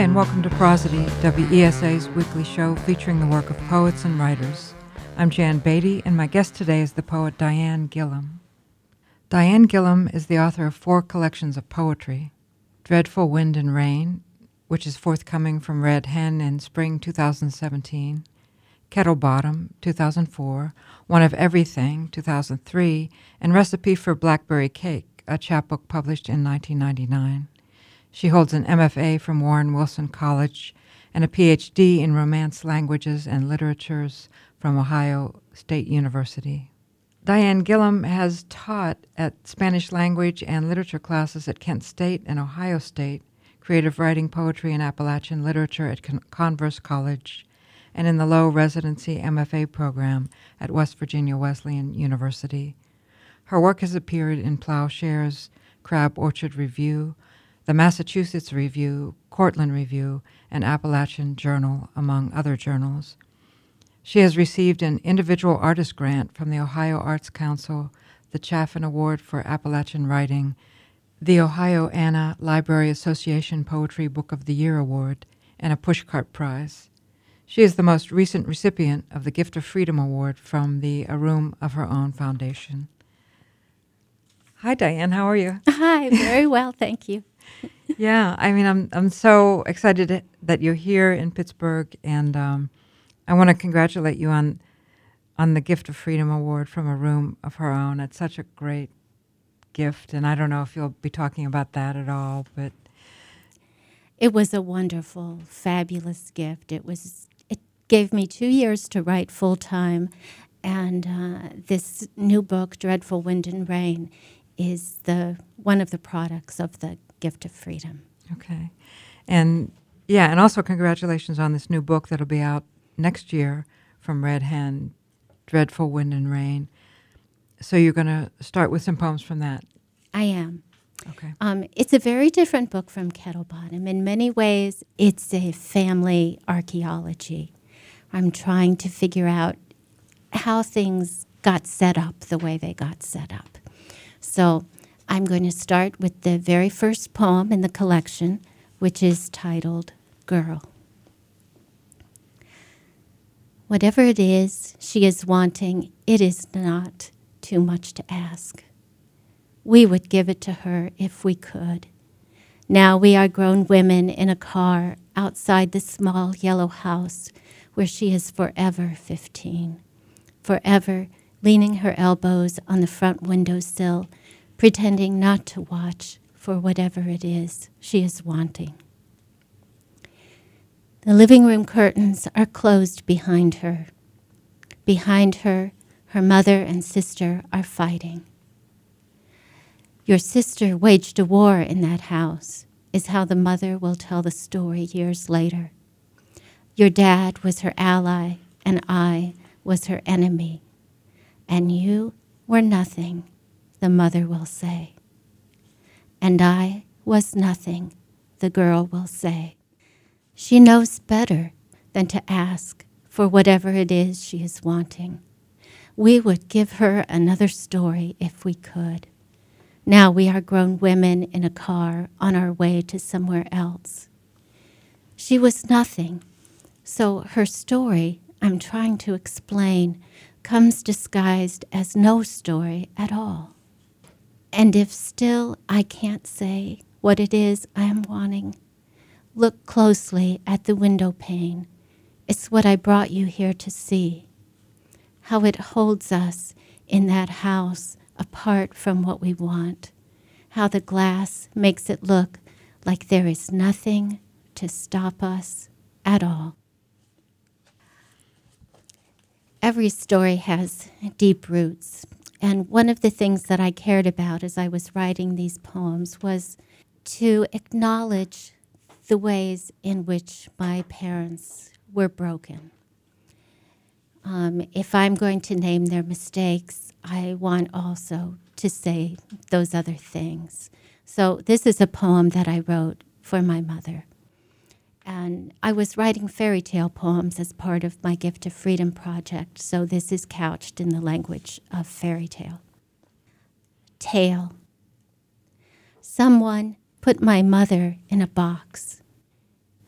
and welcome to Prosody, WESA's weekly show featuring the work of poets and writers. I'm Jan Beatty, and my guest today is the poet Diane Gillam. Diane Gillam is the author of 4 collections of poetry: Dreadful Wind and Rain, which is forthcoming from Red Hen in spring 2017, Kettle Bottom, 2004, One of Everything, 2003, and Recipe for Blackberry Cake, a chapbook published in 1999. She holds an MFA from Warren Wilson College and a PhD in Romance Languages and Literatures from Ohio State University. Diane Gillam has taught at Spanish language and literature classes at Kent State and Ohio State, creative writing, poetry, and Appalachian literature at Converse College, and in the Low Residency MFA program at West Virginia Wesleyan University. Her work has appeared in Plowshares, Crab Orchard Review, the Massachusetts Review, Cortland Review, and Appalachian Journal, among other journals. She has received an individual artist grant from the Ohio Arts Council, the Chaffin Award for Appalachian Writing, the Ohio Anna Library Association Poetry Book of the Year Award, and a Pushcart Prize. She is the most recent recipient of the Gift of Freedom Award from the A Room of Her Own Foundation. Hi, Diane. How are you? Hi, very well, thank you. Yeah, I mean, I'm so excited that you're here in Pittsburgh, and I want to congratulate you on the Gift of Freedom Award from A Room of Her Own. It's such a great gift, and I don't know if you'll be talking about that at all, but it was a wonderful, fabulous gift. It gave me 2 years to write full time, and this new book, Dreadful Wind and Rain, is one of the products of the Gift of Freedom. Okay. And yeah, and also congratulations on this new book that'll be out next year from Red Hen, Dreadful Wind and Rain. So you're going to start with some poems from that? I am. Okay. It's a very different book from Kettle Bottom. In many ways, it's a family archaeology. I'm trying to figure out how things got set up the way they got set up. So I'm going to start with the very first poem in the collection, which is titled Girl. Whatever it is she is wanting, it is not too much to ask. We would give it to her if we could. Now we are grown women in a car outside the small yellow house where she is forever 15, forever leaning her elbows on the front windowsill, pretending not to watch for whatever it is she is wanting. The living room curtains are closed behind her. Behind her, her mother and sister are fighting. Your sister waged a war in that house, is how the mother will tell the story years later. Your dad was her ally, and I was her enemy. And you were nothing, the mother will say. And I was nothing, the girl will say. She knows better than to ask for whatever it is she is wanting. We would give her another story if we could. Now we are grown women in a car on our way to somewhere else. She was nothing, so her story, I'm trying to explain, comes disguised as no story at all. And if still I can't say what it is I am wanting, look closely at the window pane. It's what I brought you here to see. How it holds us in that house apart from what we want. How the glass makes it look like there is nothing to stop us at all. Every story has deep roots. And one of the things that I cared about as I was writing these poems was to acknowledge the ways in which my parents were broken. If I'm going to name their mistakes, I want also to say those other things. So this is a poem that I wrote for my mother. And I was writing fairy tale poems as part of my Gift of Freedom project, so this is couched in the language of fairy tale. Tale. Someone put my mother in a box.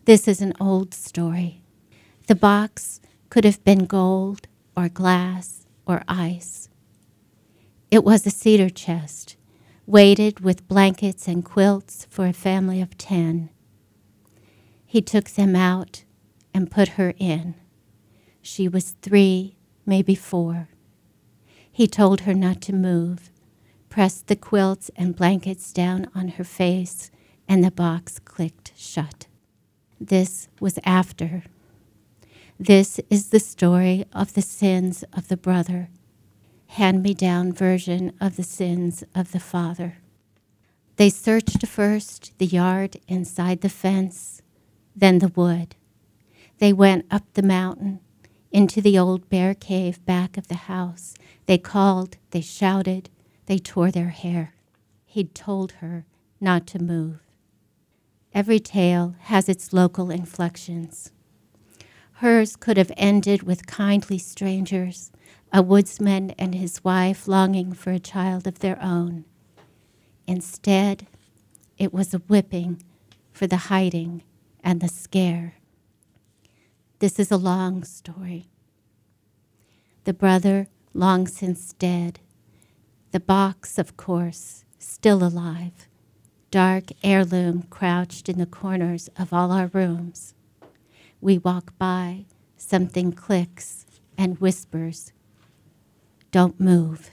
This is an old story. The box could have been gold or glass or ice. It was a cedar chest, weighted with blankets and quilts for a family of 10. He took them out and put her in. She was 3, maybe 4. He told her not to move, pressed the quilts and blankets down on her face, and the box clicked shut. This was after. This is the story of the sins of the brother, hand-me-down version of the sins of the father. They searched first the yard inside the fence, then the wood. They went up the mountain, into the old bear cave back of the house. They called, they shouted, they tore their hair. He'd told her not to move. Every tale has its local inflections. Hers could have ended with kindly strangers, a woodsman and his wife longing for a child of their own. Instead, it was a whipping for the hiding and the scare. This is a long story. The brother, long since dead. The box, of course, still alive. Dark heirloom crouched in the corners of all our rooms. We walk by, something clicks and whispers, "Don't move."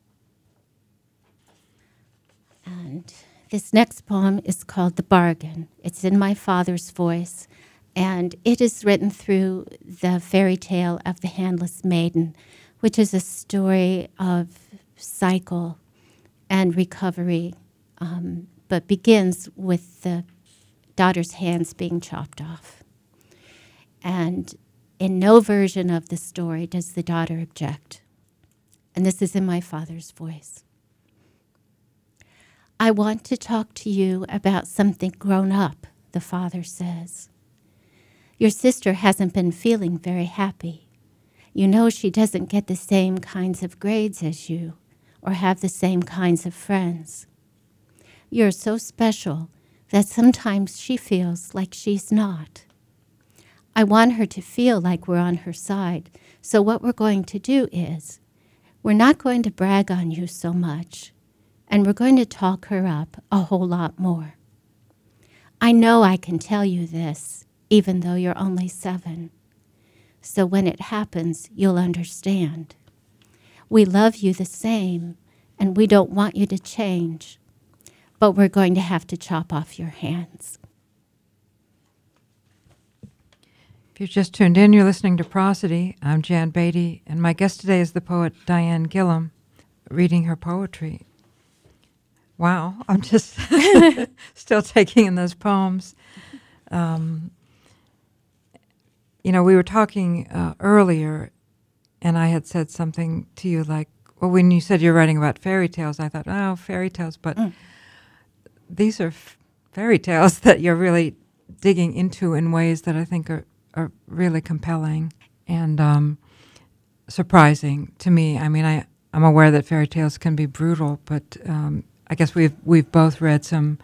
And this next poem is called The Bargain. It's in my father's voice, and it is written through the fairy tale of the Handless Maiden, which is a story of cycle and recovery, but begins with the daughter's hands being chopped off. And in no version of the story does the daughter object. And this is in my father's voice. "I want to talk to you about something grown up," the father says. "Your sister hasn't been feeling very happy. You know she doesn't get the same kinds of grades as you or have the same kinds of friends. You're so special that sometimes she feels like she's not. I want her to feel like we're on her side, so what we're going to do is we're not going to brag on you so much, and we're going to talk her up a whole lot more. I know I can tell you this, even though you're only 7. So when it happens, you'll understand. We love you the same, and we don't want you to change, but we're going to have to chop off your hands." If you've just tuned in, you're listening to Prosody. I'm Jan Beatty, and my guest today is the poet Diane Gillam, reading her poetry. Wow, I'm just still taking in those poems. We were talking earlier, and I had said something to you like, well, when you said you're writing about fairy tales, I thought, oh, fairy tales, but these are fairy tales that you're really digging into in ways that I think are really compelling and surprising to me. I mean, I'm aware that fairy tales can be brutal, but I guess we've both read some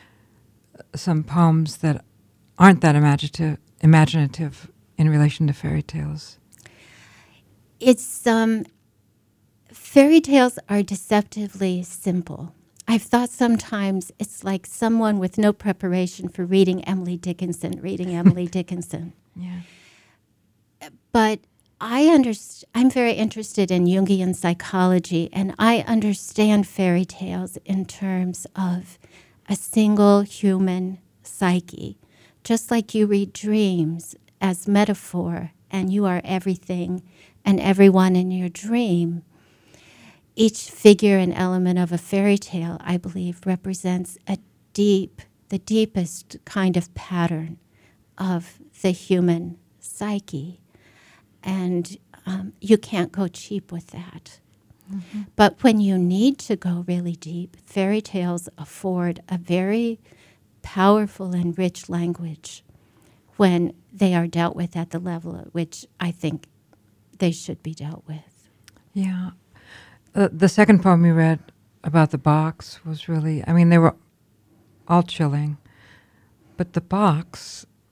poems that aren't that imaginative in relation to fairy tales. It's fairy tales are deceptively simple. I've thought sometimes it's like someone with no preparation for reading Emily Dickinson. Yeah. But I'm very interested in Jungian psychology, and I understand fairy tales in terms of a single human psyche. Just like you read dreams as metaphor, and you are everything and everyone in your dream, each figure and element of a fairy tale, I believe, represents the deepest kind of pattern of the human psyche. And you can't go cheap with that. Mm-hmm. But when you need to go really deep, fairy tales afford a very powerful and rich language when they are dealt with at the level at which I think they should be dealt with. Yeah. The second poem you read about the box was really, I mean, they were all chilling, but the box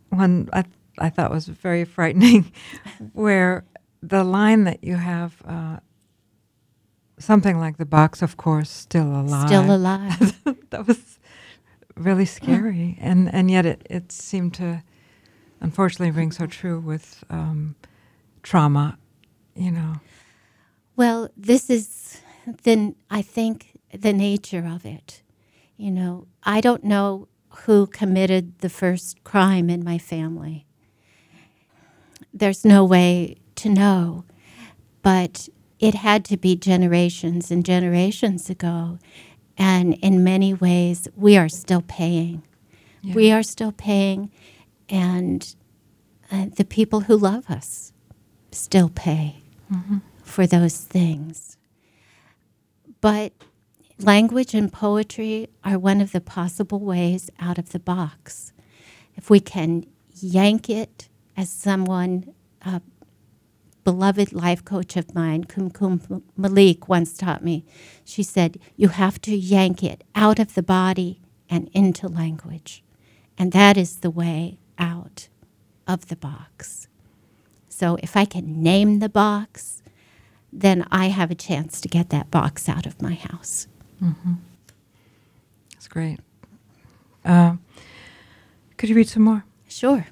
one I thought was very frightening, where the line that you have, something like the box, of course, still alive. Still alive. That was really scary, and yet it seemed to, unfortunately, ring so true with trauma, you know. Well, this is then I think the nature of it. You know, I don't know who committed the first crime in my family. There's no way to know, but it had to be generations and generations ago. And in many ways, we are still paying. Yeah. We are still paying, and the people who love us still pay for those things. But language and poetry are one of the possible ways out of the box. If we can yank it, as someone, a beloved life coach of mine, Kumkum Malik, once taught me, she said, you have to yank it out of the body and into language. And that is the way out of the box. So if I can name the box, then I have a chance to get that box out of my house. Mm-hmm. That's great. Could you read some more? Sure.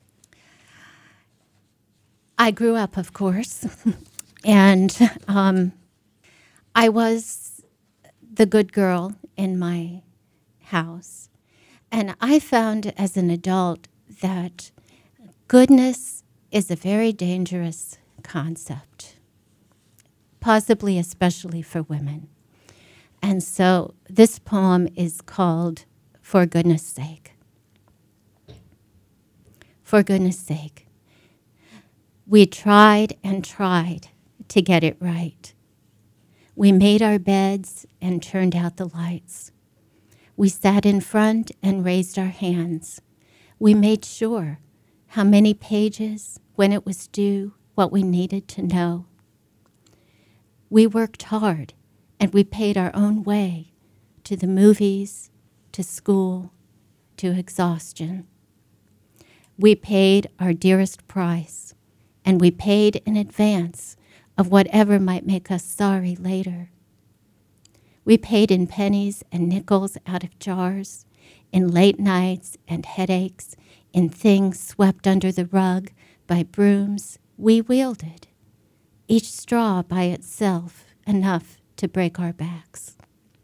I grew up, of course, and I was the good girl in my house. And I found as an adult that goodness is a very dangerous concept, possibly especially for women. And so this poem is called For Goodness Sake. For goodness sake. We tried and tried to get it right. We made our beds and turned out the lights. We sat in front and raised our hands. We made sure how many pages, when it was due, what we needed to know. We worked hard, and we paid our own way to the movies, to school, to exhaustion. We paid our dearest price, and we paid in advance of whatever might make us sorry later. We paid in pennies and nickels out of jars, in late nights and headaches, in things swept under the rug by brooms we wielded, each straw by itself enough to break our backs.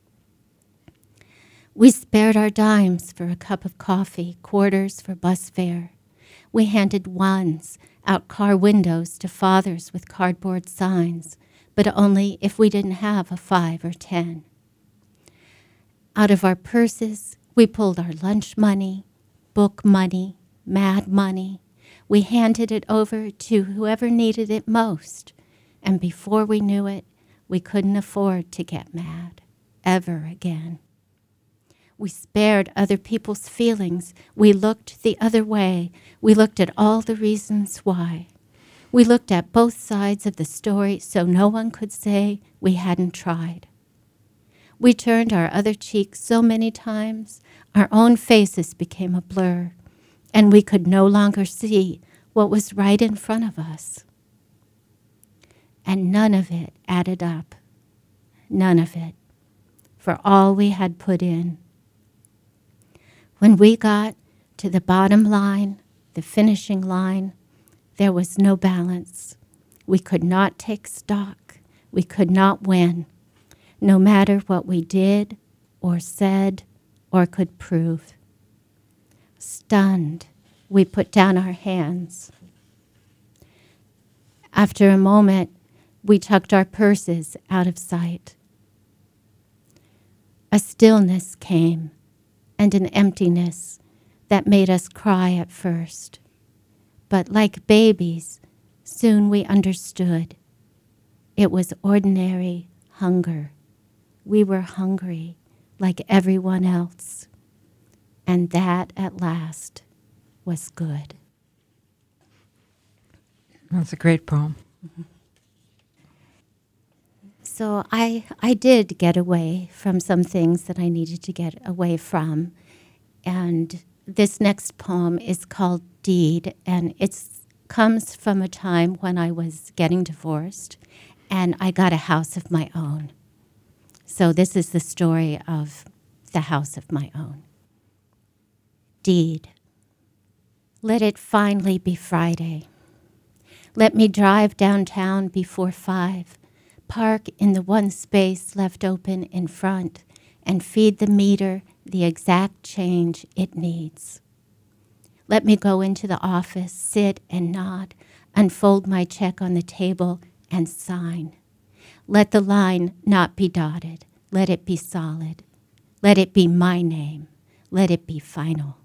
We spared our dimes for a cup of coffee, quarters for bus fare. We handed ones out car windows to fathers with cardboard signs, but only if we didn't have a 5 or 10. Out of our purses, we pulled our lunch money, book money, mad money. We handed it over to whoever needed it most, and before we knew it, we couldn't afford to get mad ever again. We spared other people's feelings. We looked the other way. We looked at all the reasons why. We looked at both sides of the story so no one could say we hadn't tried. We turned our other cheeks so many times, our own faces became a blur, and we could no longer see what was right in front of us. And none of it added up. None of it, for all we had put in. When we got to the bottom line, the finishing line, there was no balance. We could not take stock. We could not win, no matter what we did or said or could prove. Stunned, we put down our hands. After a moment, we tucked our purses out of sight. A stillness came, and an emptiness that made us cry at first. But like babies, soon we understood. It was ordinary hunger. We were hungry like everyone else. And that, at last, was good. That's a great poem. Mm-hmm. So I did get away from some things that I needed to get away from. And this next poem is called Deed, and it comes from a time when I was getting divorced, and I got a house of my own. So this is the story of the house of my own. Deed. Let it finally be Friday. Let me drive downtown before 5, park in the one space left open in front, and feed the meter the exact change it needs. Let me go into the office, sit and nod, unfold my check on the table, and sign. Let the line not be dotted. Let it be solid. Let it be my name. Let it be final.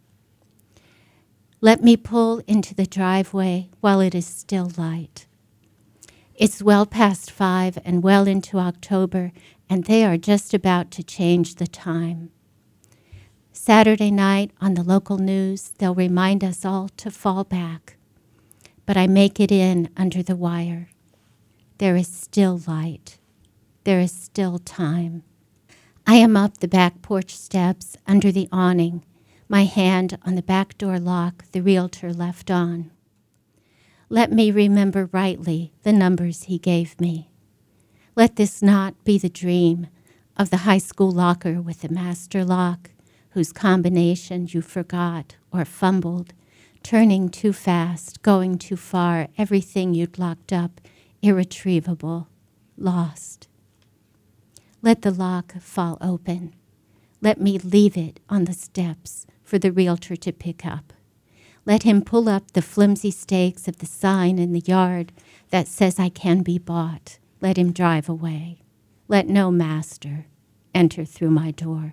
Let me pull into the driveway while it is still light. It's well past 5 and well into October, and they are just about to change the time. Saturday night on the local news, they'll remind us all to fall back. But I make it in under the wire. There is still light. There is still time. I am up the back porch steps under the awning, my hand on the back door lock the realtor left on. Let me remember rightly the numbers he gave me. Let this not be the dream of the high school locker with the master lock, whose combination you forgot or fumbled, turning too fast, going too far, everything you'd locked up, irretrievable, lost. Let the lock fall open. Let me leave it on the steps for the realtor to pick up. Let him pull up the flimsy stakes of the sign in the yard that says I can be bought. Let him drive away. Let no master enter through my door.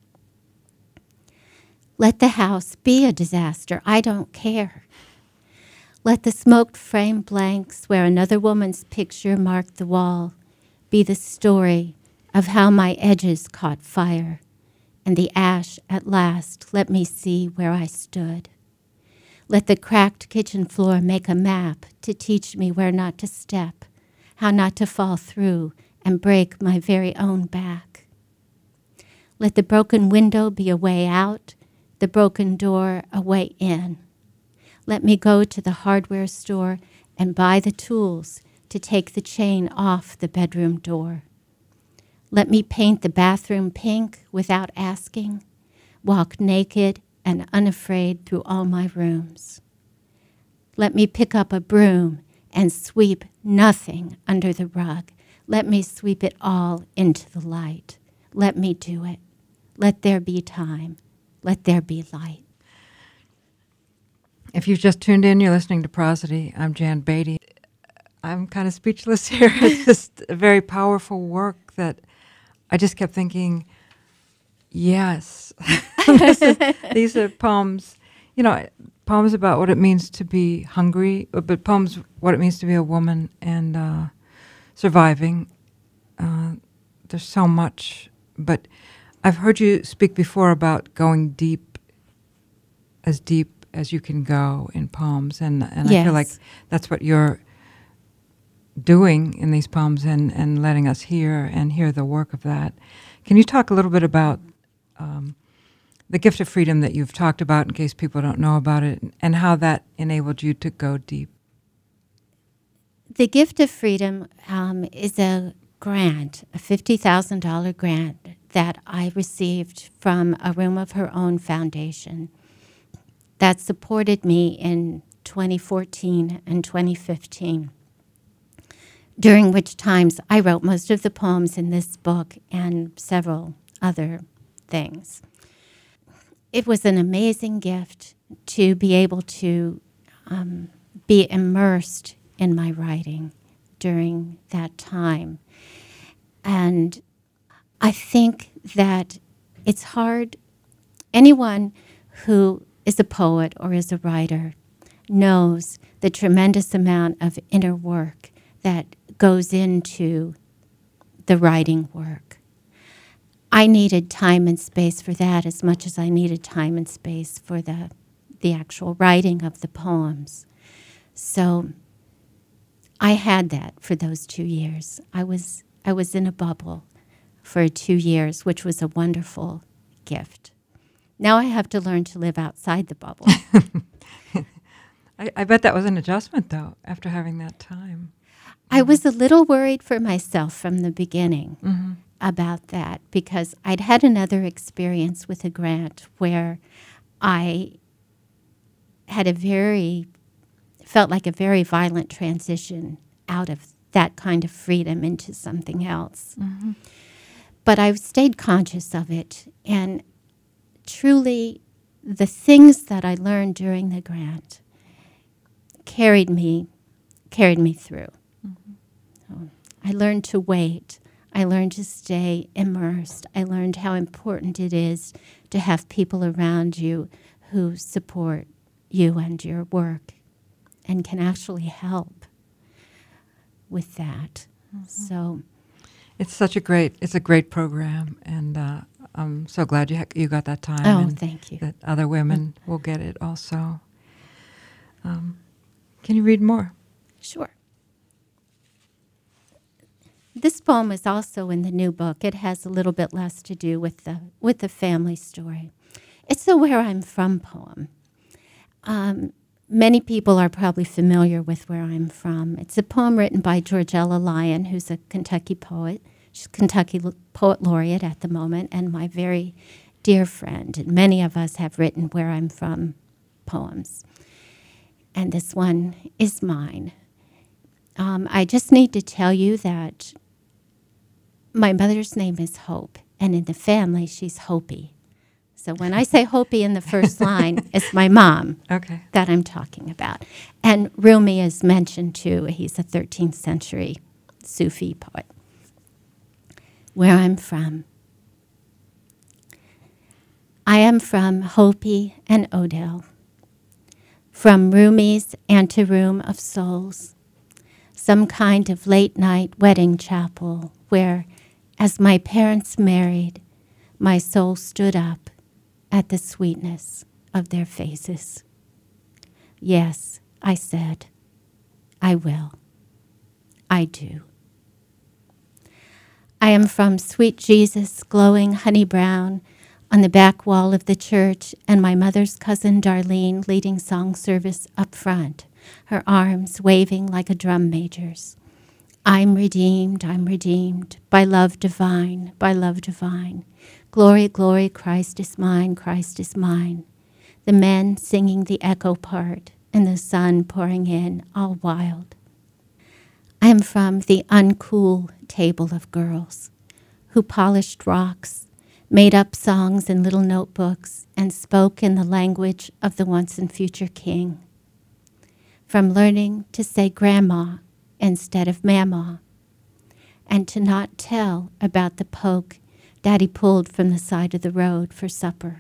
Let the house be a disaster. I don't care. Let the smoked frame blanks where another woman's picture marked the wall be the story of how my edges caught fire, and the ash at last let me see where I stood. Let the cracked kitchen floor make a map to teach me where not to step, how not to fall through and break my very own back. Let the broken window be a way out, the broken door a way in. Let me go to the hardware store and buy the tools to take the chain off the bedroom door. Let me paint the bathroom pink without asking, walk naked and unafraid through all my rooms. Let me pick up a broom and sweep nothing under the rug. Let me sweep it all into the light. Let me do it. Let there be time. Let there be light. If you've just tuned in, you're listening to Prosody. I'm Jan Beatty. I'm kind of speechless here. It's just a very powerful work that I just kept thinking, yes, these are poems, poems about what it means to be hungry, but poems what it means to be a woman and surviving. There's so much, but I've heard you speak before about going deep as you can go in poems, and yes. I feel like that's what you're doing in these poems and letting us hear the work of that. Can you talk a little bit about the gift of freedom that you've talked about, in case people don't know about it, and how that enabled you to go deep? The gift of freedom is a grant, a $50,000 grant that I received from A Room of Her Own Foundation that supported me in 2014 and 2015, during which times I wrote most of the poems in this book and several other things. It was an amazing gift to be able to be immersed in my writing during that time. And I think that it's hard. Anyone who is a poet or is a writer knows the tremendous amount of inner work that goes into the writing work. I needed time and space for that as much as I needed time and space for the actual writing of the poems. So I had that for those 2 years. I was in a bubble for 2 years, which was a wonderful gift. Now I have to learn to live outside the bubble. I bet that was an adjustment, though, after having that time. I was a little worried for myself from the beginning Mm-hmm. about that because I'd had another experience with a grant where I had felt like a very violent transition out of that kind of freedom into something else. Mm-hmm. But I've stayed conscious of it, and truly the things that I learned during the grant carried me through. Mm-hmm. So I learned to wait. I learned to stay immersed. I learned how important it is to have people around you who support you and your work and can actually help with that. Mm-hmm. So it's a great program, and I'm so glad you got that time. Oh, and thank you. That other women will get it also. Can you read more? Sure. This poem is also in the new book. It has a little bit less to do with the family story. It's a Where I'm From poem. Many people are probably familiar with Where I'm From. It's a poem written by Georgella Lyon, who's a Kentucky poet. She's Kentucky Poet Laureate at the moment, and my very dear friend. And many of us have written Where I'm From poems. And this one is mine. I just need to tell you that my mother's name is Hope, and in the family, she's Hopi. So when I say Hopi in the first line, it's my mom that I'm talking about. And Rumi is mentioned too. He's a 13th century Sufi poet. Where I'm from. I am from Hopi and Odell, from Rumi's anteroom of souls, some kind of late-night wedding chapel where, as my parents married, my soul stood up at the sweetness of their faces. Yes, I said, I will. I do. I am from Sweet Jesus, glowing honey brown, on the back wall of the church, and my mother's cousin Darlene leading song service up front, her arms waving like a drum major's. I'm redeemed, by love divine, by love divine. Glory, glory, Christ is mine, Christ is mine. The men singing the echo part, and the sun pouring in, all wild. I am from the uncool table of girls who polished rocks, made up songs in little notebooks, and spoke in the language of the once and future king. From learning to say grandma instead of mama, and to not tell about the poke Daddy pulled from the side of the road for supper.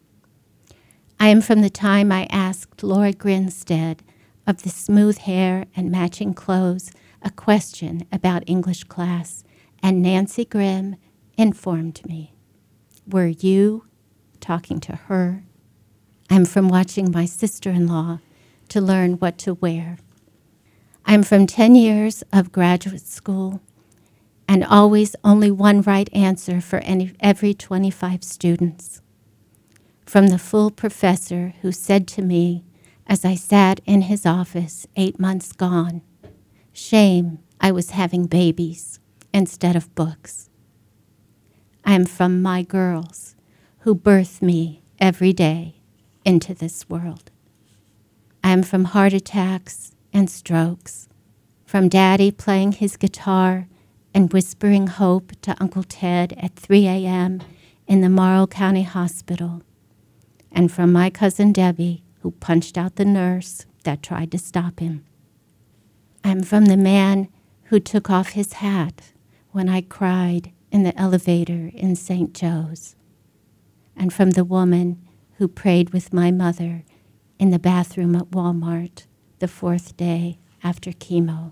I am from the time I asked Laura Grinstead of the smooth hair and matching clothes a question about English class, and Nancy Grimm informed me. Were you talking to her? I'm from watching my sister-in-law to learn what to wear. I'm from 10 years of graduate school and always only one right answer for every 25 students. From the full professor who said to me as I sat in his office 8 months gone, shame I was having babies instead of books. I'm from my girls who birth me every day into this world. I'm from heart attacks and strokes, from Daddy playing his guitar and whispering hope to Uncle Ted at 3 a.m. in the Morrow County Hospital, and from my cousin Debbie, who punched out the nurse that tried to stop him. I'm from the man who took off his hat when I cried in the elevator in St. Joe's, and from the woman who prayed with my mother in the bathroom at Walmart the 4th day after chemo.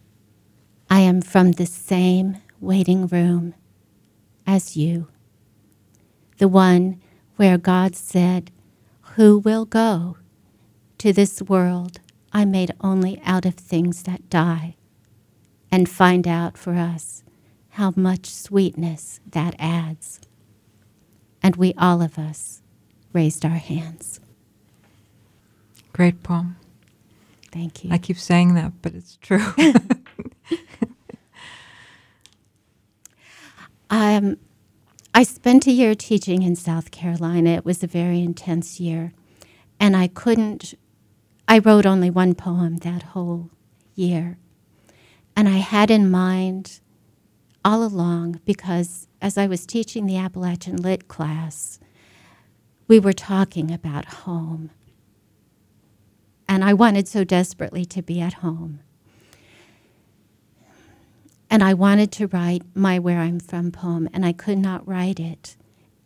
I am from the same waiting room as you, the one where God said, "Who will go to this world I made only out of things that die, and find out for us how much sweetness that adds." And we all of us raised our hands. Great poem. Thank you. I keep saying that, but it's true. I spent a year teaching in South Carolina. It was a very intense year. And I wrote only one poem that whole year. And I had in mind all along, because as I was teaching the Appalachian Lit class, we were talking about home. And I wanted so desperately to be at home. And I wanted to write my Where I'm From poem, and I could not write it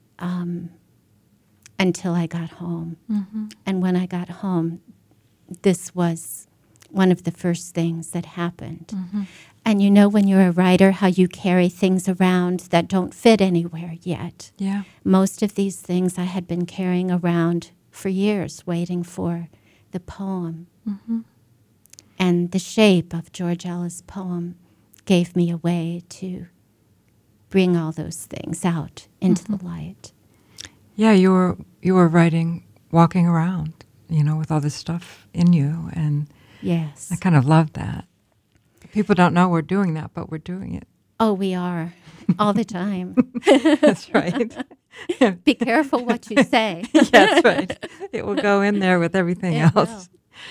until I got home. Mm-hmm. And when I got home, this was one of the first things that happened. Mm-hmm. And you know when you're a writer, how you carry things around that don't fit anywhere yet. Yeah. Most of these things I had been carrying around for years, waiting for the poem. Mm-hmm. And the shape of George Ellis' poem gave me a way to bring all those things out into the light. Yeah, you were writing, walking around, with all this stuff in you, and yes, I kind of love that. People don't know we're doing that, but we're doing it. Oh, we are, all the time. That's right. Be careful what you say. That's right. It will go in there with everything else.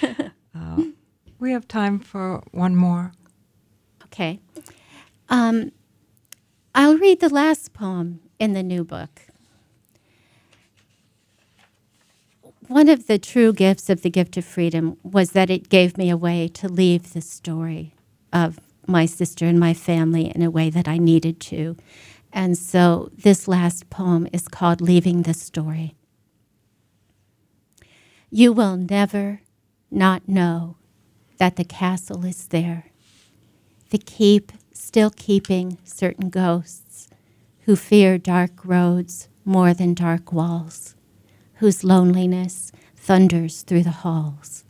We have time for one more. Okay. I'll read the last poem in the new book. One of the true gifts of the gift of freedom was that it gave me a way to leave the story of my sister and my family in a way that I needed to. And so this last poem is called Leaving the Story. You will never not know that the castle is there. The keep still keeping certain ghosts who fear dark roads more than dark walls, whose loneliness thunders through the halls.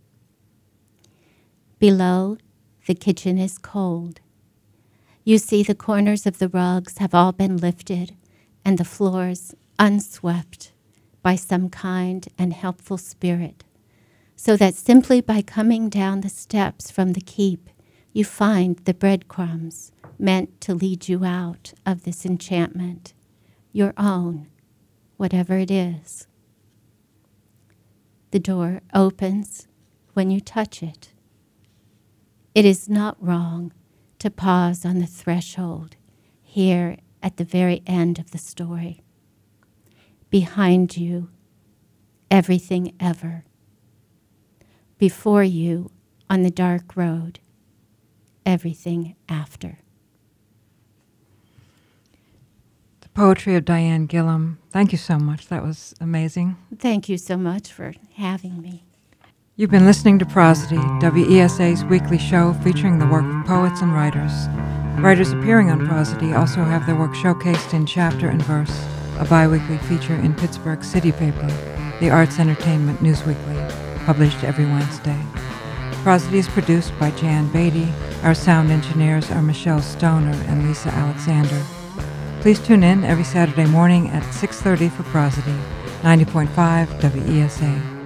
Below, the kitchen is cold. You see the corners of the rugs have all been lifted and the floors unswept by some kind and helpful spirit, so that simply by coming down the steps from the keep, you find the breadcrumbs meant to lead you out of this enchantment, your own, whatever it is. The door opens when you touch it. It is not wrong to pause on the threshold here at the very end of the story. Behind you, everything ever. Before you, on the dark road, everything after. The poetry of Diane Gillam. Thank you so much. That was amazing. Thank you so much for having me. You've been listening to Prosody, WESA's weekly show featuring the work of poets and writers. Writers appearing on Prosody also have their work showcased in Chapter and Verse, a bi-weekly feature in Pittsburgh City Paper, the Arts Entertainment Newsweekly, published every Wednesday. Prosody is produced by Jan Beatty. Our sound engineers are Michelle Stoner and Lisa Alexander. Please tune in every Saturday morning at 6:30 for Prosody, 90.5 WESA.